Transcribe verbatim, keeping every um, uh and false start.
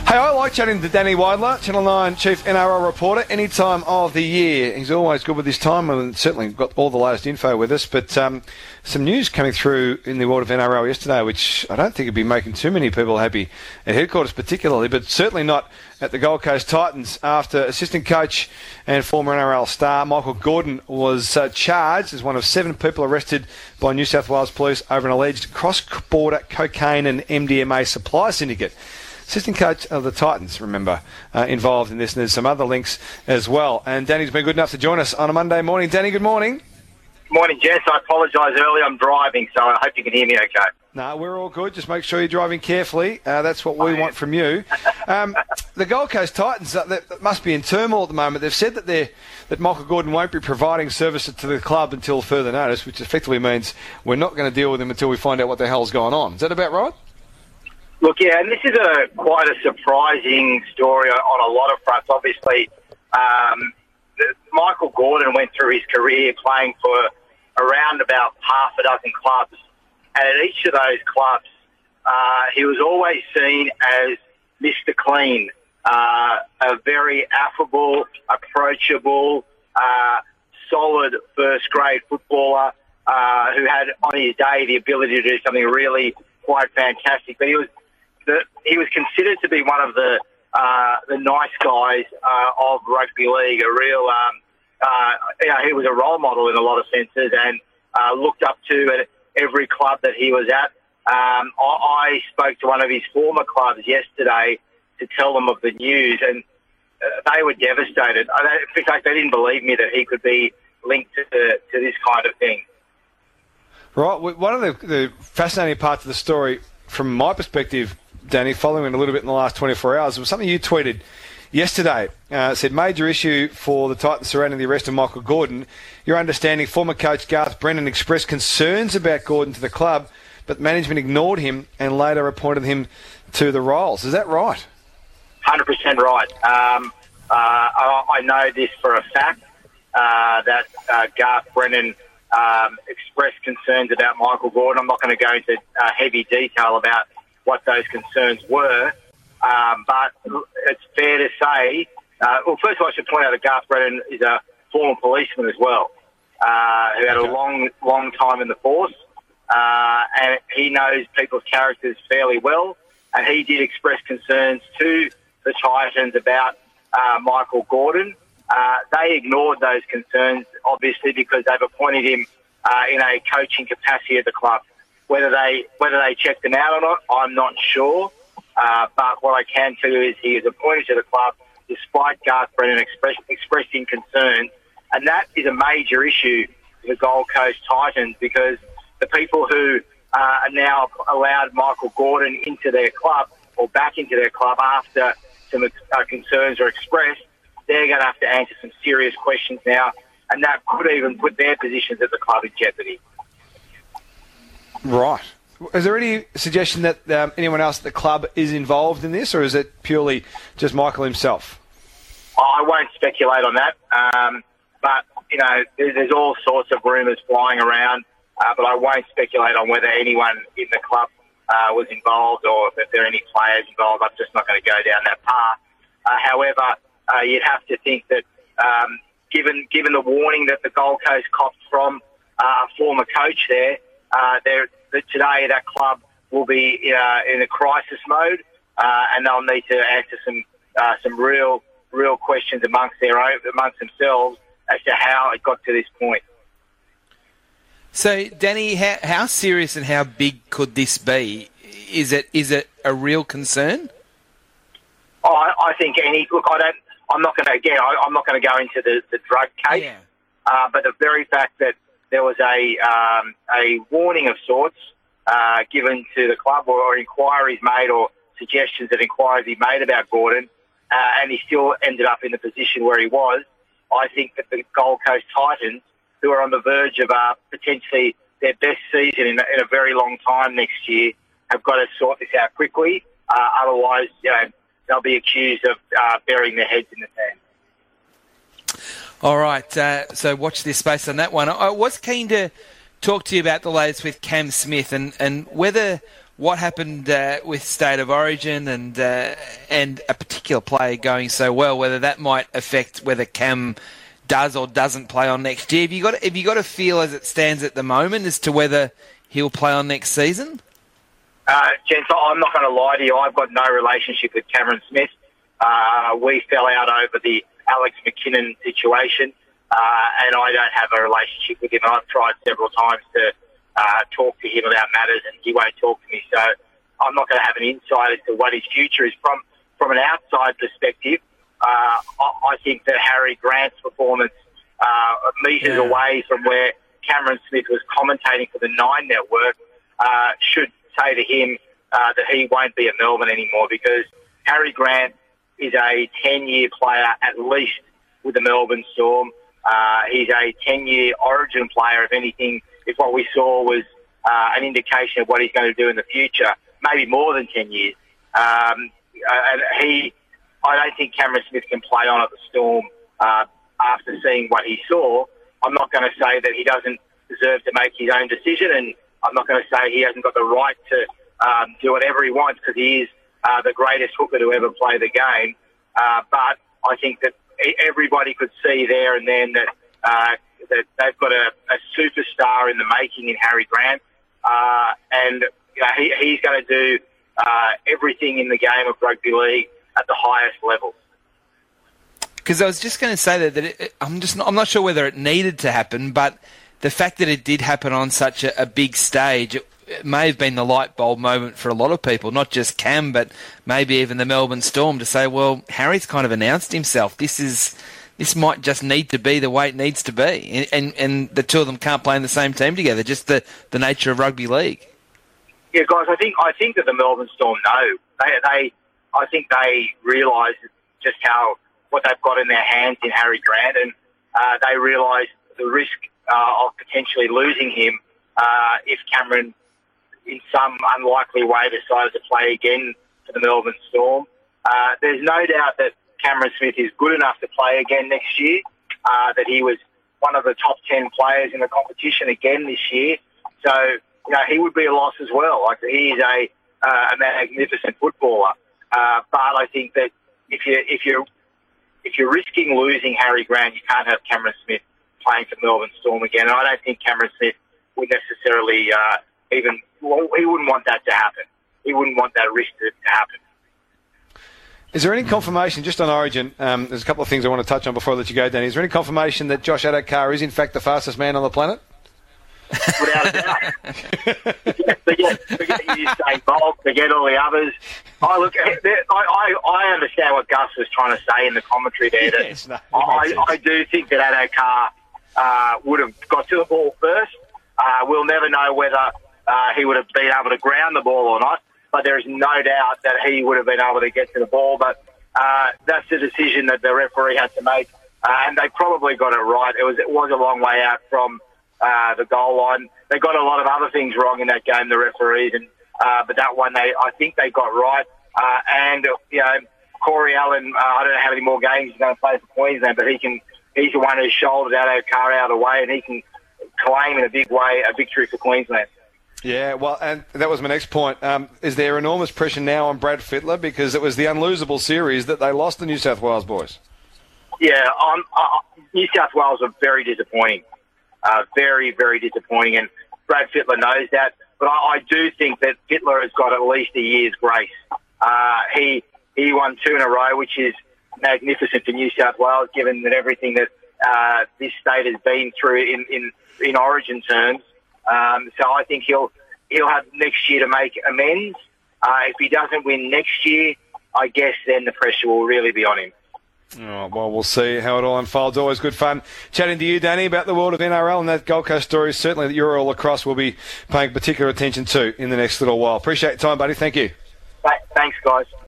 Hey, I like chatting to Danny Weidler, Channel nine Chief N R L reporter, any time of the year. He's always good with his time and certainly got all the latest info with us. But um, some news coming through in the world of N R L yesterday, which I don't think would be making too many people happy at headquarters particularly, but certainly not at the Gold Coast Titans, after assistant coach and former N R L star Michael Gordon was uh, charged as one of seven people arrested by New South Wales Police over an alleged cross-border cocaine and M D M A supply syndicate. Assistant coach of the Titans, remember, uh, involved in this, and there's some other links as well. And Danny's been good enough to join us on a Monday morning. Danny, good morning. Morning, Jess. I apologise early. I'm driving, so I hope you can hear me okay. No, we're all good. Just make sure you're driving carefully. Uh, that's what we want from you. Um, the Gold Coast Titans uh, they must be in turmoil at the moment. They've said that they're, that Michael Gordon won't be providing services to the club until further notice, which effectively means we're not going to deal with him until we find out what the hell's going on. Is that about right? Look, yeah, and this is a quite a surprising story on a lot of fronts. Obviously, um, Michael Gordon went through his career playing for around about half a dozen clubs, and at each of those clubs, uh, he was always seen as Mister Clean, uh, a very affable, approachable, uh, solid first-grade footballer uh, who had on his day the ability to do something really quite fantastic. But he was The, he was considered to be one of the uh, the nice guys uh, of rugby league. A real, um, uh, you know, he was a role model in a lot of senses, and uh, looked up to at every club that he was at. Um, I, I spoke to one of his former clubs yesterday to tell them of the news, and uh, they were devastated. In fact, they didn't believe me that he could be linked to to this kind of thing. Right. One of the, the fascinating parts of the story, from my perspective, Danny, following it a little bit in the last twenty-four hours, was something you tweeted yesterday. Uh, it said, major issue for the Titans surrounding the arrest of Michael Gordon. Your understanding, former coach Garth Brennan expressed concerns about Gordon to the club, but management ignored him and later appointed him to the roles. Is that right? one hundred percent right. Um, uh, I, I know this for a fact, uh, that uh, Garth Brennan um, expressed concerns about Michael Gordon. I'm not going to go into uh, heavy detail about what those concerns were, um, but it's fair to say, uh, well, first of all, I should point out that Garth Brennan is a former policeman as well, uh, who had a long, long time in the force, uh, and he knows people's characters fairly well, and he did express concerns to the Titans about uh, Michael Gordon. Uh, they ignored those concerns, obviously, because they've appointed him uh, in a coaching capacity at the club. Whether they whether they checked him out or not, I'm not sure. Uh, but what I can tell you is he is appointed to the club despite Garth Brennan express, expressing concerns. And that is a major issue for the Gold Coast Titans, because the people who uh, are now allowed Michael Gordon into their club or back into their club after some uh, concerns are expressed, they're going to have to answer some serious questions now. And that could even put their positions at the club in jeopardy. Right. Is there any suggestion that um, anyone else at the club is involved in this, or is it purely just Michael himself? I won't speculate on that, um, but, you know, there's, there's all sorts of rumours flying around, uh, but I won't speculate on whether anyone in the club uh, was involved or if there are any players involved. I'm just not going to go down that path. Uh, however, uh, you'd have to think that um, given given the warning that the Gold Coast copped from uh, a former coach there, Uh, they're, today that club will be uh, in a crisis mode, uh, and they'll need to answer some uh, some real real questions amongst their own, amongst themselves as to how it got to this point. So, Danny, how, how serious and how big could this be? Is it is it a real concern? Oh, I, I think any look. I don't. I'm not going to again. I, I'm not going to go into the, the drug case, Yeah. uh, but the very fact that there was a um, a warning of sorts uh, given to the club, or, or inquiries made, or suggestions that inquiries he made about Gordon, uh, and he still ended up in the position where he was. I think that the Gold Coast Titans, who are on the verge of uh, potentially their best season in, in a very long time next year, have got to sort this out quickly. Uh, otherwise, you know, they'll be accused of uh, burying their heads in the sand. All right, uh, so watch this space on that one. I was keen to talk to you about the latest with Cam Smith and, and whether what happened uh, with State of Origin and uh, and a particular player going so well, whether that might affect whether Cam does or doesn't play on next year. Have you got have you got a feel as it stands at the moment as to whether he'll play on next season? Uh, gents, I'm not going to lie to you. I've got no relationship with Cameron Smith. Uh, we fell out over the Alex McKinnon situation, uh, and I don't have a relationship with him. I've tried several times to uh, talk to him about matters, and he won't talk to me. So I'm not going to have an insight as to what his future is. From from an outside perspective, uh, I, I think that Harry Grant's performance uh, metres yeah. away from where Cameron Smith was commentating for the Nine Network uh, should say to him uh, that he won't be at Melbourne anymore, because Harry Grant is a ten-year player at least with the Melbourne Storm. Uh, he's a ten-year Origin player, if anything, if what we saw was uh, an indication of what he's going to do in the future, maybe more than ten years. Um, and he, I don't think Cameron Smith can play on at the Storm uh, after seeing what he saw. I'm not going to say that he doesn't deserve to make his own decision, and I'm not going to say he hasn't got the right to um, do whatever he wants, because he is uh, the greatest hooker to ever play the game. Uh, but I think that everybody could see there and then that uh, that they've got a, a superstar in the making in Harry Grant, uh, and you know, he, he's going to do uh, everything in the game of rugby league at the highest level. Because I was just going to say that, that it, I'm just not, I'm not sure whether it needed to happen, but the fact that it did happen on such a, a big stage, it, it may have been the light bulb moment for a lot of people, not just Cam, but maybe even the Melbourne Storm, to say, well, Harry's kind of announced himself. This is this might just need to be the way it needs to be, and and, and the two of them can't play in the same team together. Just the, the nature of rugby league. Yeah, guys, I think I think that the Melbourne Storm know. They they I think they realise just how what they've got in their hands in Harry Grant, and uh, they realise the risk uh, of potentially losing him uh, if Cameron, in some unlikely way, decided to play again for the Melbourne Storm. Uh, there's no doubt that Cameron Smith is good enough to play again next year, uh, that he was one of the top ten players in the competition again this year. So, you know, he would be a loss as well. Like, he is a, uh, a magnificent footballer. Uh, but I think that if you if you if you're risking losing Harry Grant, you can't have Cameron Smith playing for Melbourne Storm again. And I don't think Cameron Smith would necessarily uh, even well, he wouldn't want that to happen. He wouldn't want that risk to, to happen. Is there any confirmation, just on Origin, um, there's a couple of things I want to touch on before I let you go, Danny. Is there any confirmation that Josh Addo-Carr is in fact the fastest man on the planet? Without a doubt. forget, forget, forget Usain Bolt, forget all the others. I look, I, I, I understand what Gus was trying to say in the commentary there. That yes, no, I, I do think that Addo-Carr uh, would have got to the ball first. Uh, we'll never know whether uh, he would have been able to ground the ball or not, but there is no doubt that he would have been able to get to the ball. But uh, that's the decision that the referee had to make, uh, and they probably got it right. It was it was a long way out from Uh, the goal line. They got a lot of other things wrong in that game, the referees, and uh, but that one they I think they got right. Uh, and you know, Corey Allen, uh, I don't know how many more games he's going to play for Queensland, but he can. He's the one who shouldered Addo-Carr out of the way, and he can claim in a big way a victory for Queensland. Yeah, well, and that was my next point. Um, is there enormous pressure now on Brad Fittler, because it was the unlosable series that they lost the New South Wales boys? Yeah, um, uh, New South Wales are very disappointing. Uh, very, very disappointing, and Brad Fittler knows that. But I, I do think that Fittler has got at least a year's grace. Uh, he he won two in a row, which is magnificent for New South Wales, given that everything that uh, this state has been through in, in, in Origin terms. Um, so I think he'll he'll have next year to make amends. Uh, if he doesn't win next year, I guess then the pressure will really be on him. Oh, well, we'll see how it all unfolds. Always good fun chatting to you, Danny, about the world of N R L, and that Gold Coast story certainly that you're all across will be paying particular attention to in the next little while. Appreciate your time, buddy. Thank you. Thanks, guys.